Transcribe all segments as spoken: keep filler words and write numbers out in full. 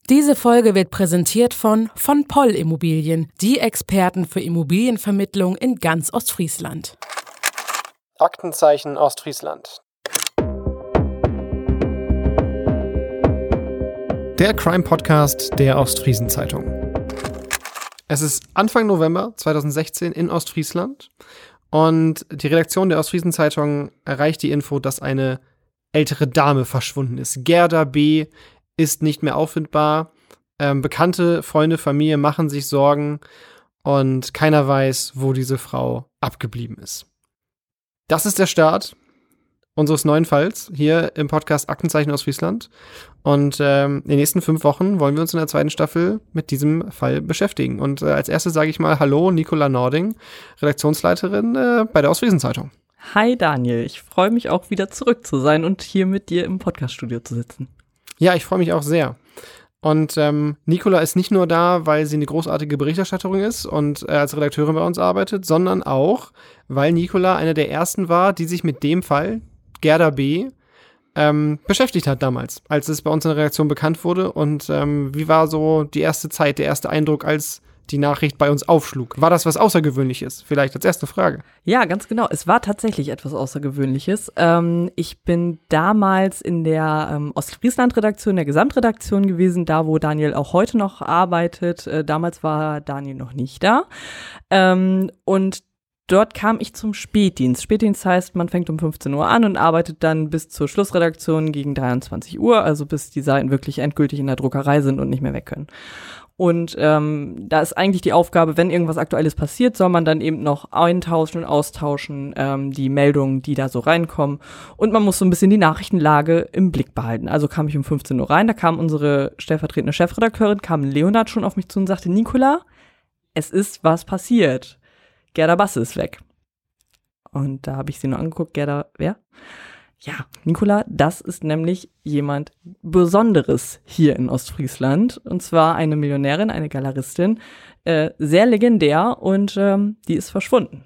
Diese Folge wird präsentiert von von Poll Immobilien, die Experten für Immobilienvermittlung in ganz Ostfriesland. Aktenzeichen Ostfriesland. Der Crime-Podcast der Ostfriesen-Zeitung. Es ist Anfang November zweitausendsechzehn in Ostfriesland und die Redaktion der Ostfriesen-Zeitung erreicht die Info, dass eine ältere Dame verschwunden ist. Gerda B. ist nicht mehr auffindbar. Ähm, Bekannte, Freunde, Familie machen sich Sorgen und keiner weiß, wo diese Frau abgeblieben ist. Das ist der Start unseres neuen Falls hier im Podcast Aktenzeichen Ostfriesland. Und ähm, in den nächsten fünf Wochen wollen wir uns in der zweiten Staffel mit diesem Fall beschäftigen. Und äh, als erstes sage ich mal Hallo, Nicola Nording, Redaktionsleiterin äh, bei der Ostfriesen-Zeitung. Hi Daniel, ich freue mich auch wieder zurück zu sein und hier mit dir im Podcaststudio zu sitzen. Ja, ich freue mich auch sehr. Und ähm, Nicola ist nicht nur da, weil sie eine großartige Berichterstatterin ist und äh, als Redakteurin bei uns arbeitet, sondern auch, weil Nicola eine der ersten war, die sich mit dem Fall, Gerda B., ähm, beschäftigt hat damals, als es bei uns in der Redaktion bekannt wurde. Und ähm, wie war so die erste Zeit, der erste Eindruck, als die Nachricht bei uns aufschlug? War das was Außergewöhnliches? Vielleicht als erste Frage. Ja, ganz genau. Es war tatsächlich etwas Außergewöhnliches. Ähm, ich bin damals in der ähm, Ostfriesland-Redaktion, der Gesamtredaktion gewesen, da wo Daniel auch heute noch arbeitet. Äh, damals war Daniel noch nicht da. Ähm, und dort kam ich zum Spätdienst. Spätdienst heißt, man fängt um fünfzehn Uhr an und arbeitet dann bis zur Schlussredaktion gegen dreiundzwanzig Uhr, also bis die Seiten wirklich endgültig in der Druckerei sind und nicht mehr weg können. Und ähm, da ist eigentlich die Aufgabe, wenn irgendwas Aktuelles passiert, soll man dann eben noch eintauschen und austauschen, ähm, die Meldungen, die da so reinkommen. Und man muss so ein bisschen die Nachrichtenlage im Blick behalten. Also kam ich um fünfzehn Uhr rein, da kam unsere stellvertretende Chefredakteurin, kam Leonhard schon auf mich zu und sagte, Nicola, es ist was passiert. Gerda Basse ist weg. Und da habe ich sie nur angeguckt, Gerda, wer? Ja, Nicola, das ist nämlich jemand Besonderes hier in Ostfriesland. Und zwar eine Millionärin, eine Galeristin, äh, sehr legendär und ähm, die ist verschwunden.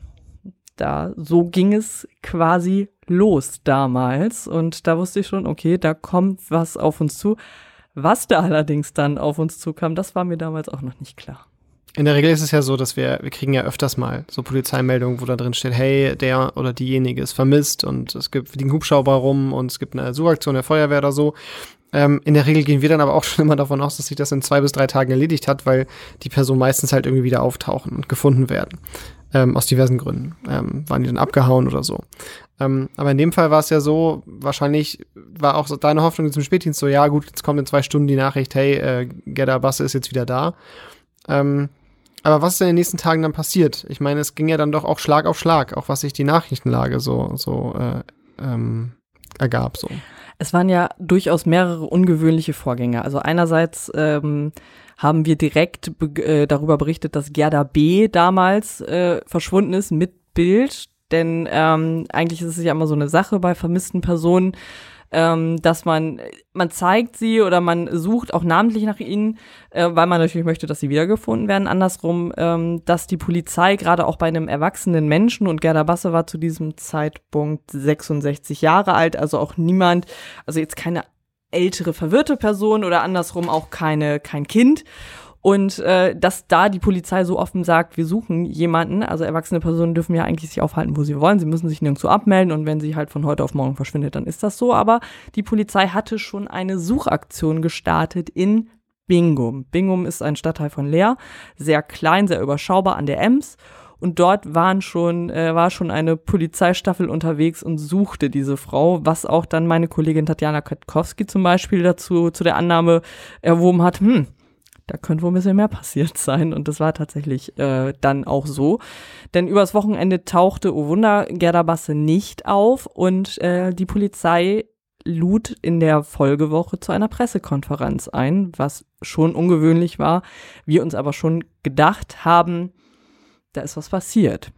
Da, so ging es quasi los damals. Und da wusste ich schon, okay, da kommt was auf uns zu. Was da allerdings dann auf uns zukam, das war mir damals auch noch nicht klar. In der Regel ist es ja so, dass wir, wir kriegen ja öfters mal so Polizeimeldungen, wo da drin steht, hey, der oder diejenige ist vermisst und es gibt fliegen Hubschrauber rum und es gibt eine Suchaktion der Feuerwehr oder so. Ähm, in der Regel gehen wir dann aber auch schon immer davon aus, dass sich das in zwei bis drei Tagen erledigt hat, weil die Personen meistens halt irgendwie wieder auftauchen und gefunden werden. Ähm, aus diversen Gründen. Ähm, waren die dann abgehauen oder so. Ähm, aber in dem Fall war es ja so, wahrscheinlich war auch so deine Hoffnung in diesem Spätdienst so, ja gut, jetzt kommt in zwei Stunden die Nachricht, hey, äh, Gerda Basse ist jetzt wieder da. Ähm, Aber was ist denn in den nächsten Tagen dann passiert? Ich meine, es ging ja dann doch auch Schlag auf Schlag, auch was sich die Nachrichtenlage so, so äh, ähm, ergab. So. Es waren ja durchaus mehrere ungewöhnliche Vorgänge. Also einerseits ähm, haben wir direkt be- äh, darüber berichtet, dass Gerda B. damals äh, verschwunden ist mit Bild. Denn ähm, eigentlich ist es ja immer so eine Sache bei vermissten Personen, Ähm, dass man, man zeigt sie oder man sucht auch namentlich nach ihnen, äh, weil man natürlich möchte, dass sie wiedergefunden werden. Andersrum, ähm, dass die Polizei gerade auch bei einem erwachsenen Menschen, und Gerda Basse war zu diesem Zeitpunkt sechsundsechzig Jahre alt, also auch niemand, also jetzt keine ältere, verwirrte Person oder andersrum auch keine kein Kind. Und äh, dass da die Polizei so offen sagt, wir suchen jemanden, also erwachsene Personen dürfen ja eigentlich sich aufhalten, wo sie wollen, sie müssen sich nirgendwo abmelden und wenn sie halt von heute auf morgen verschwindet, dann ist das so, aber die Polizei hatte schon eine Suchaktion gestartet in Bingum. Bingum ist ein Stadtteil von Leer, sehr klein, sehr überschaubar an der Ems. Und dort waren schon, äh, war schon eine Polizeistaffel unterwegs und suchte diese Frau, was auch dann meine Kollegin Tatjana Katkowski zum Beispiel dazu zu der Annahme erwogen hat, hm, da könnte wohl ein bisschen mehr passiert sein. Und das war tatsächlich äh, dann auch so. Denn übers Wochenende tauchte, oh Wunder, Gerda Basse nicht auf. Und äh, die Polizei lud in der Folgewoche zu einer Pressekonferenz ein, was schon ungewöhnlich war. Wir uns aber schon gedacht haben, da ist was passiert.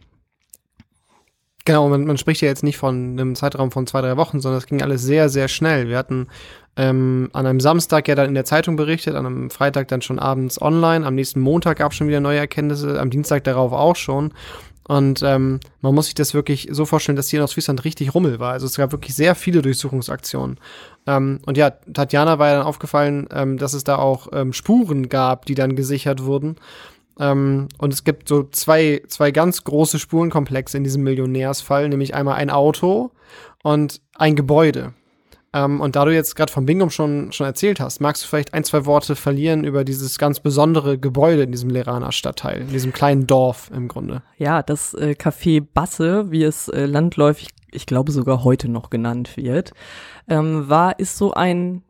Genau, man, man spricht ja jetzt nicht von einem Zeitraum von zwei, drei Wochen, sondern es ging alles sehr, sehr schnell. Wir hatten ähm, an einem Samstag ja dann in der Zeitung berichtet, an einem Freitag dann schon abends online, am nächsten Montag gab es schon wieder neue Erkenntnisse, am Dienstag darauf auch schon. Und ähm, man muss sich das wirklich so vorstellen, dass hier in Ostfriesland richtig Rummel war. Also es gab wirklich sehr viele Durchsuchungsaktionen. Ähm, und ja, Tatjana war ja dann aufgefallen, ähm, dass es da auch ähm, Spuren gab, die dann gesichert wurden. Ähm, und es gibt so zwei, zwei ganz große Spurenkomplexe in diesem Millionärsfall, nämlich einmal ein Auto und ein Gebäude. Ähm, und da du jetzt gerade vom Bingum schon, schon erzählt hast, magst du vielleicht ein, zwei Worte verlieren über dieses ganz besondere Gebäude in diesem Leraner Stadtteil, in diesem kleinen Dorf im Grunde? Ja, das äh, Café Basse, wie es äh, landläufig, ich glaube sogar heute noch genannt wird, ähm, war, ist so ein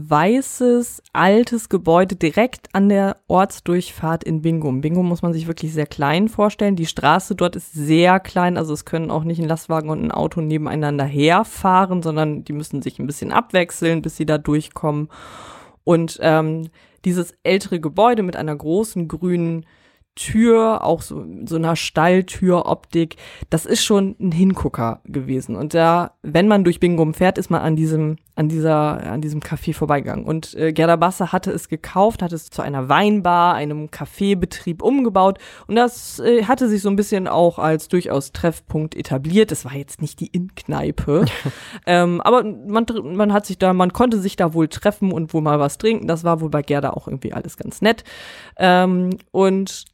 weißes, altes Gebäude direkt an der Ortsdurchfahrt in Bingum. Bingum muss man sich wirklich sehr klein vorstellen. Die Straße dort ist sehr klein, also es können auch nicht ein Lastwagen und ein Auto nebeneinander herfahren, sondern die müssen sich ein bisschen abwechseln, bis sie da durchkommen. Und ähm, dieses ältere Gebäude mit einer großen grünen Tür, auch so, so einer Stalltüroptik, das ist schon ein Hingucker gewesen. Und da, wenn man durch Bingum fährt, ist man an diesem, an dieser, an diesem Café vorbeigegangen. Und äh, Gerda Basse hatte es gekauft, hat es zu einer Weinbar, einem Kaffeebetrieb umgebaut. Und das äh, hatte sich so ein bisschen auch als durchaus Treffpunkt etabliert. Es war jetzt nicht die Innkneipe. ähm, aber man, man hat sich da, man konnte sich da wohl treffen und wohl mal was trinken. Das war wohl bei Gerda auch irgendwie alles ganz nett. Ähm, und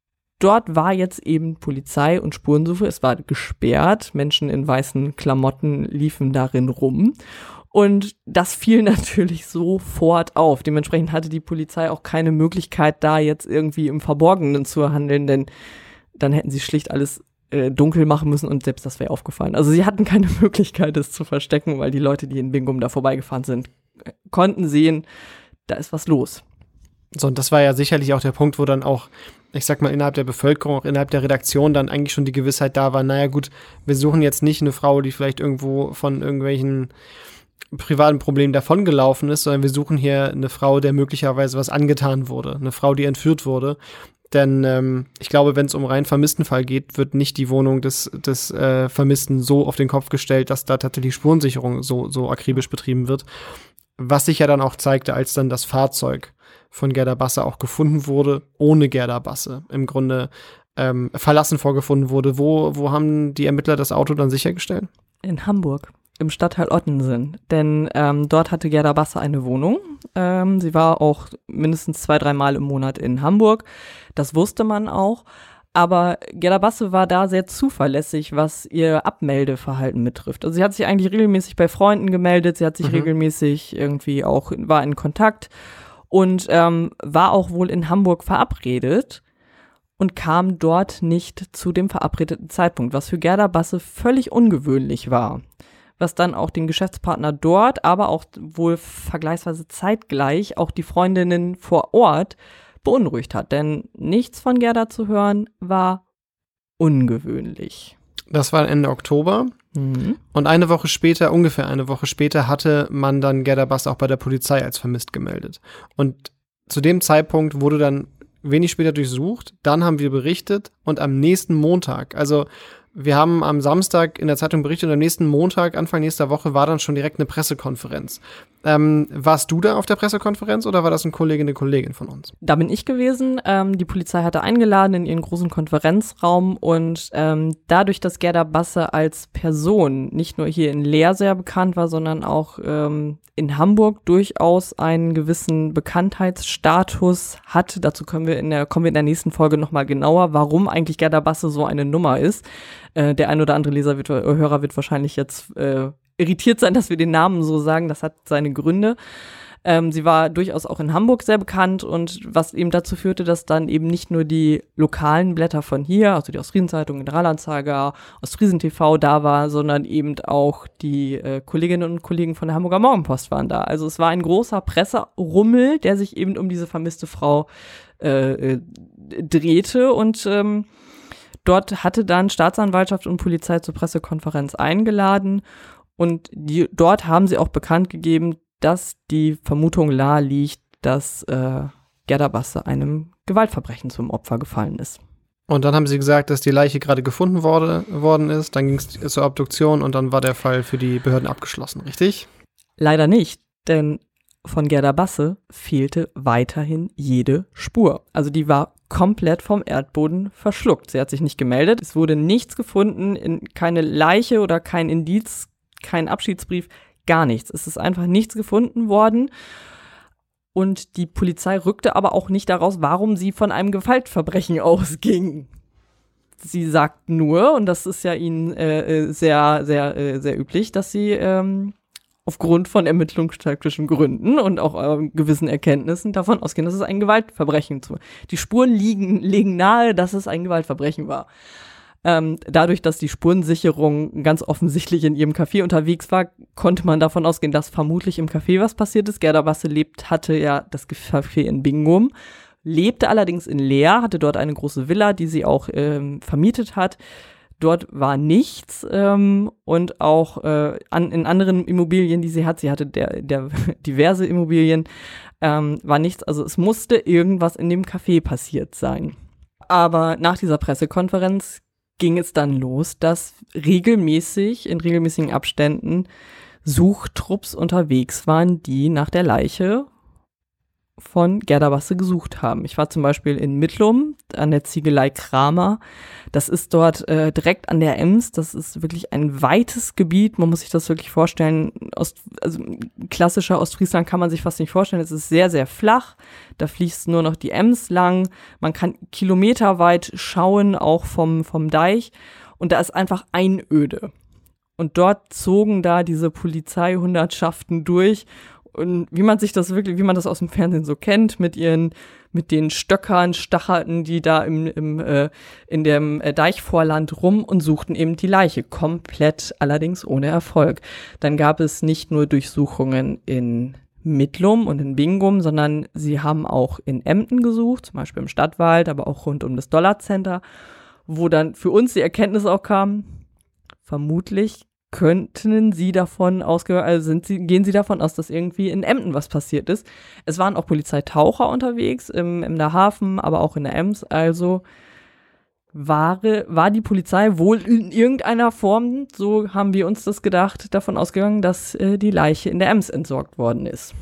Dort war jetzt eben Polizei und Spurensuche. Es war gesperrt. Menschen in weißen Klamotten liefen darin rum. Und das fiel natürlich sofort auf. Dementsprechend hatte die Polizei auch keine Möglichkeit, da jetzt irgendwie im Verborgenen zu handeln, denn dann hätten sie schlicht alles äh, dunkel machen müssen und selbst das wäre aufgefallen. Also sie hatten keine Möglichkeit, es zu verstecken, weil die Leute, die in Bingum da vorbeigefahren sind, konnten sehen, da ist was los. So, und das war ja sicherlich auch der Punkt, wo dann auch, ich sag mal, innerhalb der Bevölkerung, auch innerhalb der Redaktion dann eigentlich schon die Gewissheit da war, naja gut, wir suchen jetzt nicht eine Frau, die vielleicht irgendwo von irgendwelchen privaten Problemen davongelaufen ist, sondern wir suchen hier eine Frau, der möglicherweise was angetan wurde, eine Frau, die entführt wurde. Denn ähm, ich glaube, wenn es um rein Vermisstenfall geht, wird nicht die Wohnung des, des äh, Vermissten so auf den Kopf gestellt, dass da tatsächlich Spurensicherung so, so akribisch betrieben wird. Was sich ja dann auch zeigte, als dann das Fahrzeug von Gerda Basse auch gefunden wurde, ohne Gerda Basse im Grunde ähm, verlassen vorgefunden wurde. Wo, wo haben die Ermittler das Auto dann sichergestellt? In Hamburg, im Stadtteil Ottensen. Denn ähm, dort hatte Gerda Basse eine Wohnung. Ähm, sie war auch mindestens zwei, dreimal im Monat in Hamburg. Das wusste man auch. Aber Gerda Basse war da sehr zuverlässig, was ihr Abmeldeverhalten betrifft. Also sie hat sich eigentlich regelmäßig bei Freunden gemeldet, sie hat sich mhm. regelmäßig irgendwie auch, war in Kontakt und ähm, war auch wohl in Hamburg verabredet und kam dort nicht zu dem verabredeten Zeitpunkt, was für Gerda Basse völlig ungewöhnlich war. Was dann auch den Geschäftspartner dort, aber auch wohl vergleichsweise zeitgleich auch die Freundinnen vor Ort beunruhigt hat. Denn nichts von Gerda zu hören war ungewöhnlich. Das war Ende Oktober. Mhm. Und eine Woche später, ungefähr eine Woche später, hatte man dann Gerda Basse auch bei der Polizei als vermisst gemeldet. Und zu dem Zeitpunkt wurde dann wenig später durchsucht. Dann haben wir berichtet und am nächsten Montag, also wir haben am Samstag in der Zeitung berichtet und am nächsten Montag, Anfang nächster Woche, war dann schon direkt eine Pressekonferenz. Ähm, warst du da auf der Pressekonferenz oder war das ein Kollege, eine Kollegin von uns? Da bin ich gewesen. Ähm, die Polizei hatte eingeladen in ihren großen Konferenzraum und ähm, dadurch, dass Gerda Basse als Person nicht nur hier in Leer sehr bekannt war, sondern auch ähm, in Hamburg durchaus einen gewissen Bekanntheitsstatus hat. Dazu können wir in der, kommen wir in der nächsten Folge nochmal genauer, warum eigentlich Gerda Basse so eine Nummer ist. Äh, der ein oder andere Leser wird, Hörer wird wahrscheinlich jetzt äh, irritiert sein, dass wir den Namen so sagen. Das hat seine Gründe. Ähm, sie war durchaus auch in Hamburg sehr bekannt und was eben dazu führte, dass dann eben nicht nur die lokalen Blätter von hier, also die Ostfriesen-Zeitung, Generalanzeiger, Ostfriesen T V da war, sondern eben auch die äh, Kolleginnen und Kollegen von der Hamburger Morgenpost waren da. Also es war ein großer Presserummel, der sich eben um diese vermisste Frau äh, drehte und ähm, dort hatte dann Staatsanwaltschaft und Polizei zur Pressekonferenz eingeladen und die, dort haben sie auch bekannt gegeben, dass die Vermutung nahe liegt, dass äh, Gerda Basse einem Gewaltverbrechen zum Opfer gefallen ist. Und dann haben sie gesagt, dass die Leiche gerade gefunden wurde, worden ist, dann ging es zur Obduktion und dann war der Fall für die Behörden abgeschlossen, richtig? Leider nicht, denn von Gerda Basse fehlte weiterhin jede Spur. Also die war komplett vom Erdboden verschluckt. Sie hat sich nicht gemeldet. Es wurde nichts gefunden, in, keine Leiche oder kein Indiz, kein Abschiedsbrief, gar nichts. Es ist einfach nichts gefunden worden. Und die Polizei rückte aber auch nicht daraus, warum sie von einem Gewaltverbrechen ausging. Sie sagt nur, und das ist ja ihnen äh, sehr, sehr, äh, sehr üblich, dass sie ähm, aufgrund von ermittlungstaktischen Gründen und auch äh, gewissen Erkenntnissen davon ausgehen, dass es ein Gewaltverbrechen war. Die Spuren liegen, legen nahe, dass es ein Gewaltverbrechen war. Ähm, dadurch, dass die Spurensicherung ganz offensichtlich in ihrem Café unterwegs war, konnte man davon ausgehen, dass vermutlich im Café was passiert ist. Gerda Basse lebt, hatte ja das Café in Bingum, lebte allerdings in Leer, hatte dort eine große Villa, die sie auch ähm, vermietet hat. Dort war nichts ähm, und auch äh, an, in anderen Immobilien, die sie hat, sie hatte der, der diverse Immobilien, ähm, war nichts. Also es musste irgendwas in dem Café passiert sein. Aber nach dieser Pressekonferenz ging es dann los, dass regelmäßig, in regelmäßigen Abständen Suchtrupps unterwegs waren, die nach der Leiche von Gerda Basse gesucht haben. Ich war zum Beispiel in Mittlum an der Ziegelei Kramer. Das ist dort äh, direkt an der Ems. Das ist wirklich ein weites Gebiet. Man muss sich das wirklich vorstellen. Ost, also klassischer Ostfriesland kann man sich fast nicht vorstellen. Es ist sehr, sehr flach. Da fließt nur noch die Ems lang. Man kann kilometerweit schauen, auch vom, vom Deich. Und da ist einfach Einöde. Und dort zogen da diese Polizeihundertschaften durch. Und wie man sich das wirklich, wie man das aus dem Fernsehen so kennt, mit ihren, mit den Stöckern, Stachelten, die da im, im, äh, in dem äh, Deichvorland rum und suchten eben die Leiche. Komplett, allerdings ohne Erfolg. Dann gab es nicht nur Durchsuchungen in Mittlum und in Bingum, sondern sie haben auch in Emden gesucht, zum Beispiel im Stadtwald, aber auch rund um das Dollar Center, wo dann für uns die Erkenntnis auch kam, vermutlich könnten Sie davon ausgehen, also sind Sie, gehen Sie davon aus, dass irgendwie in Emden was passiert ist. Es waren auch Polizeitaucher unterwegs im Emder Hafen, aber auch in der Ems. Also war, war die Polizei wohl in irgendeiner Form, so haben wir uns das gedacht, davon ausgegangen, dass äh, die Leiche in der Ems entsorgt worden ist.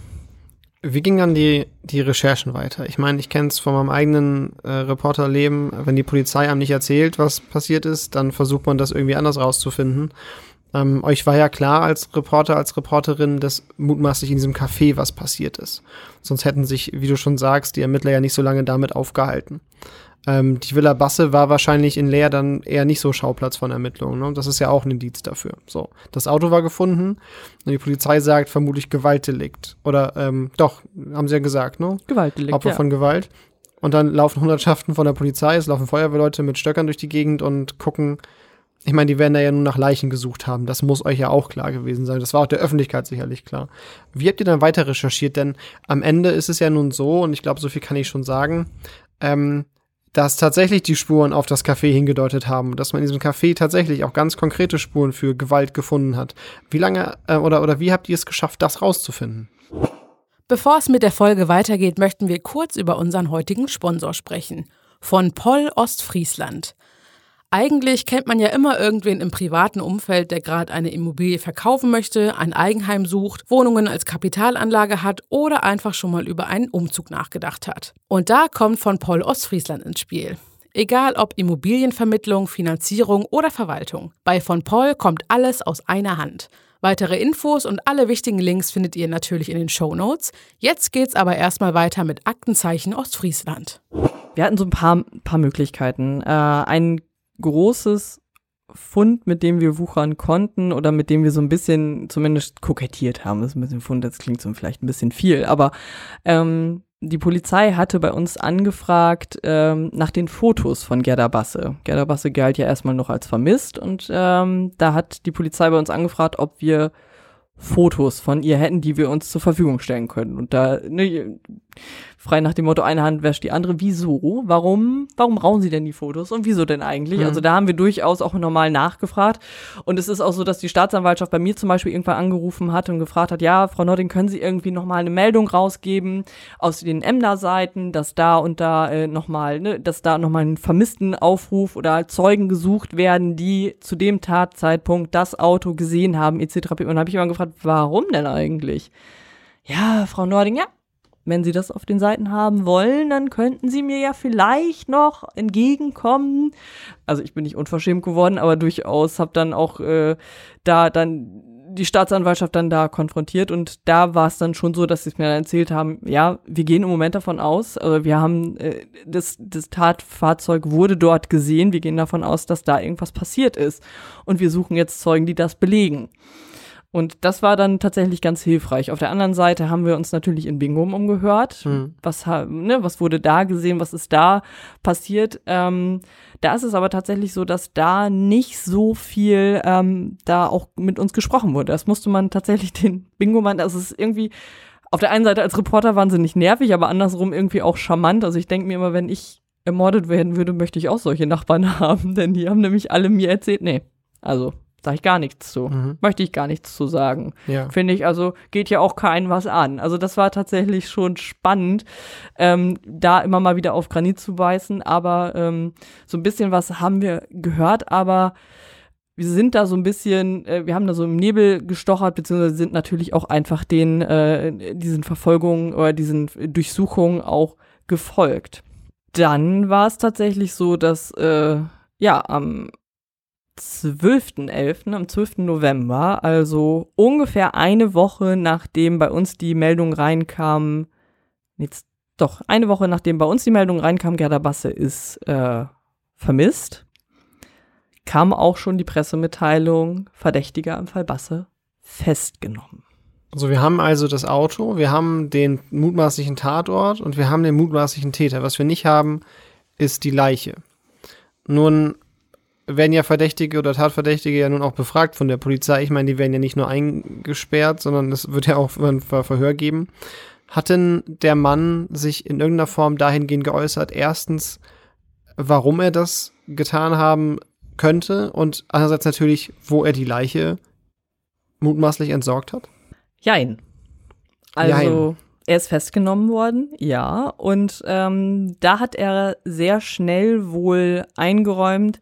Wie gingen dann die, die Recherchen weiter? Ich meine, ich kenne es von meinem eigenen äh, Reporterleben. Wenn die Polizei einem nicht erzählt, was passiert ist, dann versucht man das irgendwie anders rauszufinden. Ähm, euch war ja klar als Reporter, als Reporterin, dass mutmaßlich in diesem Café was passiert ist. Sonst hätten sich, wie du schon sagst, die Ermittler ja nicht so lange damit aufgehalten. Ähm, die Villa Basse war wahrscheinlich in Leer dann eher nicht so Schauplatz von Ermittlungen. Ne? Das ist ja auch ein Indiz dafür. So, das Auto war gefunden und die Polizei sagt vermutlich Gewaltdelikt. Oder, ähm, doch, haben sie ja gesagt, ne? Gewaltdelikt, Opfer ja. von Gewalt. Und dann laufen Hundertschaften von der Polizei, es laufen Feuerwehrleute mit Stöckern durch die Gegend und gucken. Ich meine, die werden da ja nur nach Leichen gesucht haben. Das muss euch ja auch klar gewesen sein. Das war auch der Öffentlichkeit sicherlich klar. Wie habt ihr dann weiter recherchiert? Denn am Ende ist es ja nun so, und ich glaube, so viel kann ich schon sagen, ähm, dass tatsächlich die Spuren auf das Café hingedeutet haben. Dass man in diesem Café tatsächlich auch ganz konkrete Spuren für Gewalt gefunden hat. Wie lange äh, oder, oder wie habt ihr es geschafft, das rauszufinden? Bevor es mit der Folge weitergeht, möchten wir kurz über unseren heutigen Sponsor sprechen. Von Poll Ostfriesland. Eigentlich kennt man ja immer irgendwen im privaten Umfeld, der gerade eine Immobilie verkaufen möchte, ein Eigenheim sucht, Wohnungen als Kapitalanlage hat oder einfach schon mal über einen Umzug nachgedacht hat. Und da kommt von Poll Ostfriesland ins Spiel. Egal ob Immobilienvermittlung, Finanzierung oder Verwaltung. Bei von Poll kommt alles aus einer Hand. Weitere Infos und alle wichtigen Links findet ihr natürlich in den Shownotes. Jetzt geht's aber erstmal weiter mit Aktenzeichen Ostfriesland. Wir hatten so ein paar, paar Möglichkeiten. Äh, ein großes Fund, mit dem wir wuchern konnten oder mit dem wir so ein bisschen zumindest kokettiert haben. Das ist ein bisschen Fund, das klingt so vielleicht ein bisschen viel, aber ähm, die Polizei hatte bei uns angefragt ähm, nach den Fotos von Gerda Basse. Gerda Basse galt ja erstmal noch als vermisst und ähm, da hat die Polizei bei uns angefragt, ob wir Fotos von ihr hätten, die wir uns zur Verfügung stellen können. Und da, ne, frei nach dem Motto, eine Hand wäscht die andere. Wieso? Warum? Warum brauchen sie denn die Fotos? Und wieso denn eigentlich? Mhm. Also da haben wir durchaus auch normal nachgefragt. Und es ist auch so, dass die Staatsanwaltschaft bei mir zum Beispiel irgendwann angerufen hat und gefragt hat, ja, Frau Nording, können Sie irgendwie nochmal eine Meldung rausgeben aus den Emder-Seiten, dass da und da äh, nochmal, ne, dass da nochmal ein Vermisstenaufruf oder Zeugen gesucht werden, die zu dem Tatzeitpunkt das Auto gesehen haben, et cetera. Und dann habe ich immer gefragt, warum denn eigentlich? ja, Frau Nording, ja, wenn Sie das auf den Seiten haben wollen, dann könnten Sie mir ja vielleicht noch entgegenkommen. Also ich bin nicht unverschämt geworden, aber durchaus habe dann auch äh, da dann die Staatsanwaltschaft dann da konfrontiert und da war es dann schon so, dass sie es mir dann erzählt haben, ja, wir gehen im Moment davon aus, also wir haben, äh, das, das Tatfahrzeug wurde dort gesehen, wir gehen davon aus, dass da irgendwas passiert ist und wir suchen jetzt Zeugen, die das belegen. Und das war dann tatsächlich ganz hilfreich. Auf der anderen Seite haben wir uns natürlich in Bingum umgehört. Mhm. Was, ne, was wurde da gesehen, was ist da passiert? Ähm, da ist es aber tatsächlich so, dass da nicht so viel ähm, da auch mit uns gesprochen wurde. Das musste man tatsächlich den Bingumern, das ist irgendwie auf der einen Seite als Reporter wahnsinnig nervig, aber andersrum irgendwie auch charmant. Also ich denke mir immer, wenn ich ermordet werden würde, möchte ich auch solche Nachbarn haben, denn die haben nämlich alle mir erzählt, nee, also sage ich gar nichts zu. Mhm. Möchte ich gar nichts zu sagen. Ja. Finde ich, also geht ja auch keinen was an. Also das war tatsächlich schon spannend, ähm, da immer mal wieder auf Granit zu beißen. Aber ähm, so ein bisschen was haben wir gehört, aber wir sind da so ein bisschen, äh, wir haben da so im Nebel gestochert, beziehungsweise sind natürlich auch einfach den, äh, diesen Verfolgungen oder diesen Durchsuchungen auch gefolgt. Dann war es tatsächlich so, dass, äh, ja, am zwölften elften am zwölften November, also ungefähr eine Woche nachdem bei uns die Meldung reinkam, jetzt doch, eine Woche nachdem bei uns die Meldung reinkam, Gerda Basse ist äh, vermisst, kam auch schon die Pressemitteilung, Verdächtiger im Fall Basse festgenommen. Also wir haben also das Auto, wir haben den mutmaßlichen Tatort und wir haben den mutmaßlichen Täter. Was wir nicht haben, ist die Leiche. Nun werden ja Verdächtige oder Tatverdächtige ja nun auch befragt von der Polizei. Ich meine, die werden ja nicht nur eingesperrt, sondern es wird ja auch ein Ver- Verhör geben. Hat denn der Mann sich in irgendeiner Form dahingehend geäußert, erstens, warum er das getan haben könnte und andererseits natürlich, wo er die Leiche mutmaßlich entsorgt hat? Jein. Also Jein. Er ist festgenommen worden, ja. Und ähm, da hat er sehr schnell wohl eingeräumt,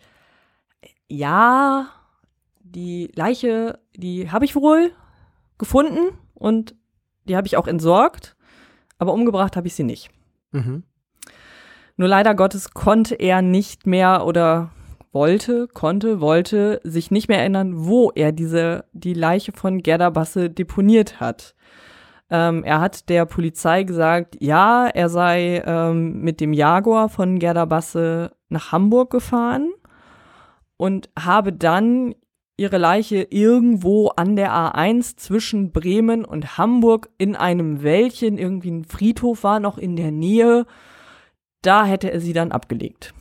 ja, die Leiche, die habe ich wohl gefunden und die habe ich auch entsorgt, aber umgebracht habe ich sie nicht. Mhm. Nur leider Gottes konnte er nicht mehr oder wollte, konnte, wollte sich nicht mehr erinnern, wo er diese, die Leiche von Gerda Basse deponiert hat. Ähm, er hat der Polizei gesagt, ja, er sei ähm, mit dem Jaguar von Gerda Basse nach Hamburg gefahren und habe dann ihre Leiche irgendwo an der A eins zwischen Bremen und Hamburg in einem Wäldchen, irgendwie ein Friedhof war noch in der Nähe, da hätte er sie dann abgelegt.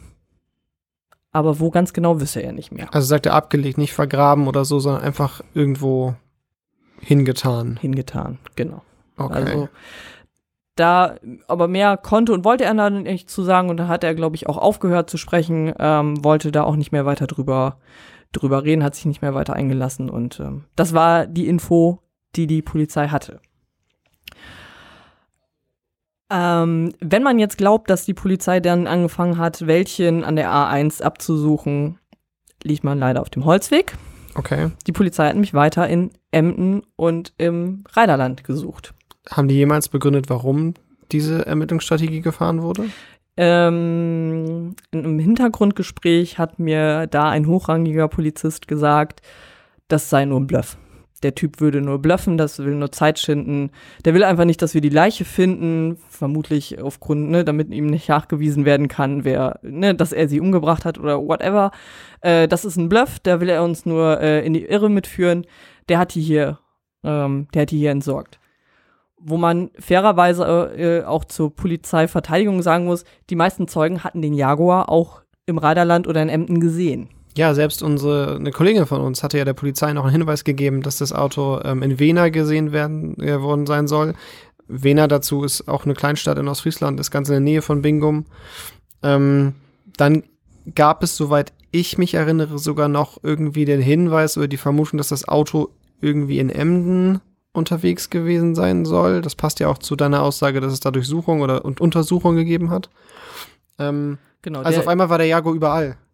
Aber wo ganz genau, wisse er nicht mehr. Also sagt er abgelegt, nicht vergraben oder so, sondern einfach irgendwo hingetan. Hingetan, genau. Okay. Also da, aber mehr konnte und wollte er dann nicht zu sagen und da hat er, glaube ich, auch aufgehört zu sprechen, ähm, wollte da auch nicht mehr weiter drüber, drüber reden, hat sich nicht mehr weiter eingelassen und ähm, das war die Info, die die Polizei hatte. Ähm, wenn man jetzt glaubt, dass die Polizei dann angefangen hat, Wäldchen an der A eins abzusuchen, liegt man leider auf dem Holzweg. Okay. Die Polizei hat mich weiter in Emden und im Rheiderland gesucht. Haben die jemals begründet, warum diese Ermittlungsstrategie gefahren wurde? Ähm, im Hintergrundgespräch hat mir da ein hochrangiger Polizist gesagt, das sei nur ein Bluff. Der Typ würde nur bluffen, das will nur Zeit schinden. Der will einfach nicht, dass wir die Leiche finden, vermutlich aufgrund, ne, damit ihm nicht nachgewiesen werden kann, wer, ne, dass er sie umgebracht hat oder whatever. Äh, das ist ein Bluff, da will er uns nur äh, in die Irre mitführen. Der hat die hier, ähm, der hat die hier entsorgt. Wo man fairerweise äh, auch zur Polizeiverteidigung sagen muss, die meisten Zeugen hatten den Jaguar auch im Rheiderland oder in Emden gesehen. Ja, selbst unsere, eine Kollegin von uns hatte ja der Polizei noch einen Hinweis gegeben, dass das Auto ähm, in Wehna gesehen werden, äh, worden sein soll. Wehna dazu ist auch eine Kleinstadt in Ostfriesland, ist ganz in der Nähe von Bingum. Ähm, dann gab es, soweit ich mich erinnere, sogar noch irgendwie den Hinweis oder die Vermutung, dass das Auto irgendwie in Emden unterwegs gewesen sein soll. Das passt ja auch zu deiner Aussage, dass es da Durchsuchung oder und Untersuchung gegeben hat. Ähm, genau, also auf einmal war der Jaguar überall.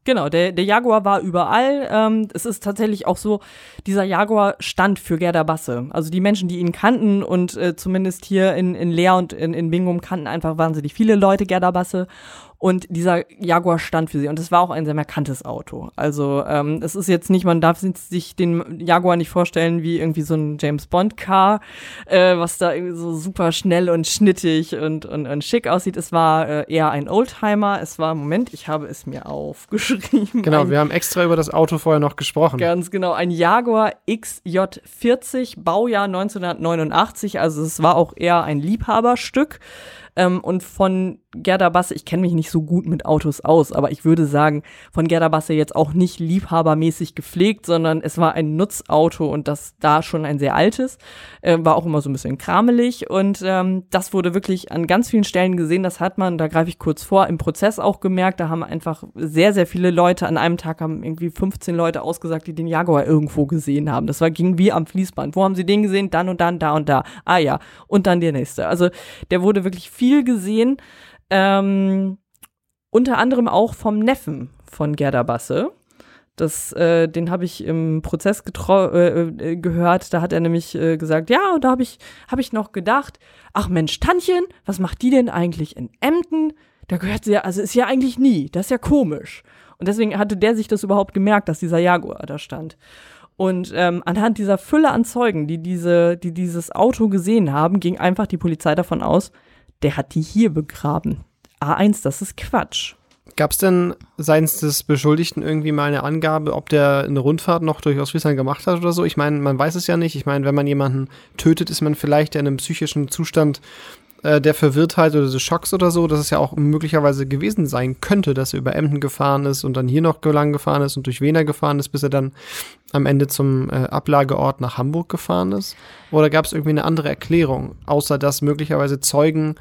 Genau, der, der Jaguar war überall. Ähm, es ist tatsächlich auch so, dieser Jaguar stand für Gerda Basse. Also die Menschen, die ihn kannten und äh, zumindest hier in, in Leer und in, in Bingum kannten einfach wahnsinnig viele Leute Gerda Basse. Und dieser Jaguar stand für sie. Und es war auch ein sehr markantes Auto. Also ähm, es ist jetzt nicht, man darf sich den Jaguar nicht vorstellen wie irgendwie so ein James-Bond-Car, äh, was da irgendwie so super schnell und schnittig und, und, und schick aussieht. Es war äh, eher ein Oldtimer. Es war, Moment, ich habe es mir aufgeschrieben. Genau, ein, wir haben extra über das Auto vorher noch gesprochen. Ganz genau, ein Jaguar X J vierzig, Baujahr neunzehnhundertneunundachtzig. Also es war auch eher ein Liebhaberstück. Ähm, und von Gerda Basse, ich kenne mich nicht so gut mit Autos aus, aber ich würde sagen, von Gerda Basse jetzt auch nicht liebhabermäßig gepflegt, sondern es war ein Nutzauto und das da schon ein sehr altes, äh, war auch immer so ein bisschen kramelig und ähm, das wurde wirklich an ganz vielen Stellen gesehen, das hat man, da greife ich kurz vor, im Prozess auch gemerkt, da haben einfach sehr, sehr viele Leute, an einem Tag haben irgendwie fünfzehn Leute ausgesagt, die den Jaguar irgendwo gesehen haben. Das war, ging wie am Fließband. Wo haben sie den gesehen? Dann und dann, da und da. Ah ja, und dann der nächste. Also der wurde wirklich viel gesehen, ähm, unter anderem auch vom Neffen von Gerda Basse. Das, äh, den habe ich im Prozess getro- äh, gehört, da hat er nämlich äh, gesagt, ja, und da habe ich, hab ich noch gedacht, ach Mensch, Tantchen, was macht die denn eigentlich in Emden? Da gehört sie ja, also ist ja eigentlich nie, das ist ja komisch. Und deswegen hatte der sich das überhaupt gemerkt, dass dieser Jaguar da stand. Und ähm, anhand dieser Fülle an Zeugen, die, diese, die dieses Auto gesehen haben, ging einfach die Polizei davon aus, der hat die hier begraben. A eins, das ist Quatsch. Gab es denn seitens des Beschuldigten irgendwie mal eine Angabe, ob der eine Rundfahrt noch durch Ostfriesland gemacht hat oder so? Ich meine, man weiß es ja nicht. Ich meine, wenn man jemanden tötet, ist man vielleicht in einem psychischen Zustand äh, der Verwirrtheit oder des Schocks oder so, dass es ja auch möglicherweise gewesen sein könnte, dass er über Emden gefahren ist und dann hier noch lang gefahren ist und durch Wena gefahren ist, bis er dann am Ende zum äh, Ablageort nach Hamburg gefahren ist? Oder gab es irgendwie eine andere Erklärung, außer dass möglicherweise Zeugen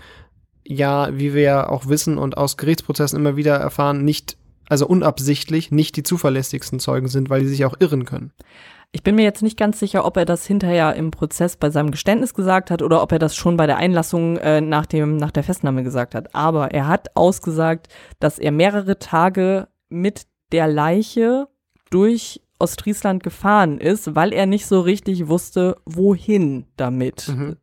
ja, wie wir ja auch wissen und aus Gerichtsprozessen immer wieder erfahren, nicht, also unabsichtlich, nicht die zuverlässigsten Zeugen sind, weil die sich auch irren können. Ich bin mir jetzt nicht ganz sicher, ob er das hinterher im Prozess bei seinem Geständnis gesagt hat oder ob er das schon bei der Einlassung äh, nach dem, nach der Festnahme gesagt hat. Aber er hat ausgesagt, dass er mehrere Tage mit der Leiche durch Ostfriesland gefahren ist, weil er nicht so richtig wusste, wohin damit. Mhm.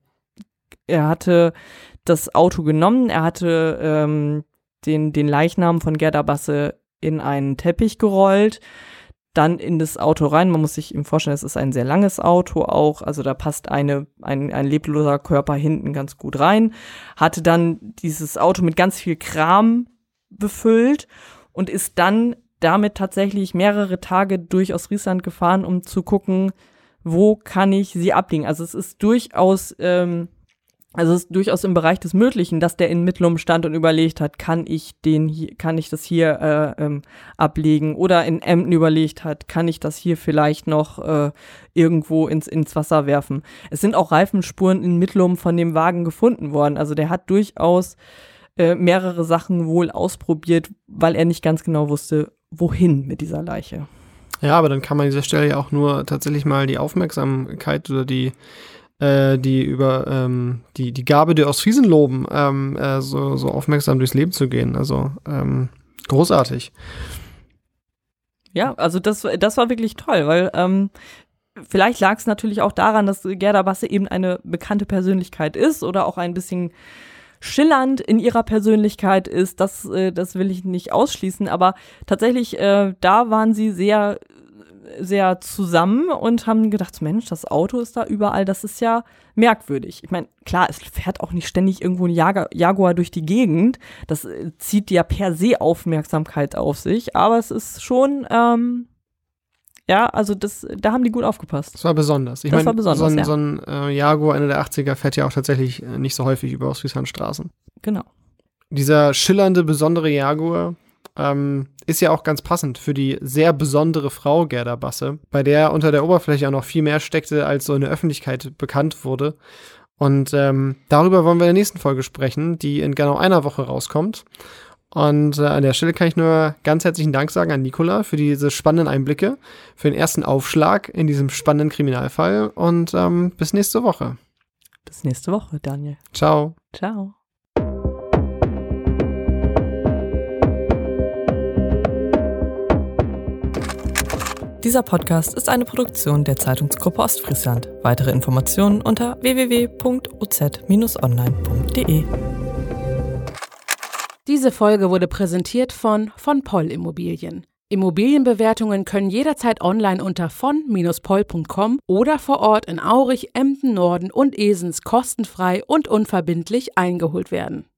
Er hatte das Auto genommen, er hatte ähm, den, den Leichnam von Gerda Basse in einen Teppich gerollt, dann in das Auto rein. Man muss sich ihm vorstellen, es ist ein sehr langes Auto auch, also da passt eine, ein, ein lebloser Körper hinten ganz gut rein. Hatte dann dieses Auto mit ganz viel Kram befüllt und ist dann damit tatsächlich mehrere Tage durch Ostfriesland gefahren, um zu gucken, wo kann ich sie ablegen. Also es ist durchaus ähm, Also es ist durchaus im Bereich des Möglichen, dass der in Mittlum stand und überlegt hat, kann ich den hier, kann ich das hier äh, ähm, ablegen, oder in Emden überlegt hat, kann ich das hier vielleicht noch äh, irgendwo ins ins Wasser werfen. Es sind auch Reifenspuren in Mittlum von dem Wagen gefunden worden. Also der hat durchaus äh, mehrere Sachen wohl ausprobiert, weil er nicht ganz genau wusste, wohin mit dieser Leiche. Ja, aber dann kann man an dieser Stelle ja auch nur tatsächlich mal die Aufmerksamkeit oder die die über ähm, die die Gabe der Ostfriesen loben, ähm, äh, so, so aufmerksam durchs Leben zu gehen. Also ähm, großartig. Ja, also das, das war wirklich toll, weil ähm, vielleicht lag es natürlich auch daran, dass Gerda Basse eben eine bekannte Persönlichkeit ist oder auch ein bisschen schillernd in ihrer Persönlichkeit ist. Das, äh, das will ich nicht ausschließen, aber tatsächlich, äh, da waren sie sehr sehr zusammen und haben gedacht, Mensch, das Auto ist da überall, das ist ja merkwürdig. Ich meine, klar, es fährt auch nicht ständig irgendwo ein Jag- Jaguar durch die Gegend, das äh, zieht ja per se Aufmerksamkeit auf sich, aber es ist schon, ähm, ja, also das, da haben die gut aufgepasst. Das war besonders. Ich das mein, war besonders, so ein, ja. so ein äh, Jaguar Ende der achtziger fährt ja auch tatsächlich äh, nicht so häufig über Ostfrieslandstraßen. Genau. Dieser schillernde, besondere Jaguar Ähm, ist ja auch ganz passend für die sehr besondere Frau Gerda Basse, bei der unter der Oberfläche auch noch viel mehr steckte, als so in der Öffentlichkeit bekannt wurde. Und ähm, darüber wollen wir in der nächsten Folge sprechen, die in genau einer Woche rauskommt. Und äh, an der Stelle kann ich nur ganz herzlichen Dank sagen an Nicola für diese spannenden Einblicke, für den ersten Aufschlag in diesem spannenden Kriminalfall. Und ähm, bis nächste Woche. Bis nächste Woche, Daniel. Ciao. Ciao. Dieser Podcast ist eine Produktion der Zeitungsgruppe Ostfriesland. Weitere Informationen unter w w w punkt o z bindestrich online punkt d e. Diese Folge wurde präsentiert von von Poll Immobilien. Immobilienbewertungen können jederzeit online unter von Bindestrich poll punkt com oder vor Ort in Aurich, Emden, Norden und Esens kostenfrei und unverbindlich eingeholt werden.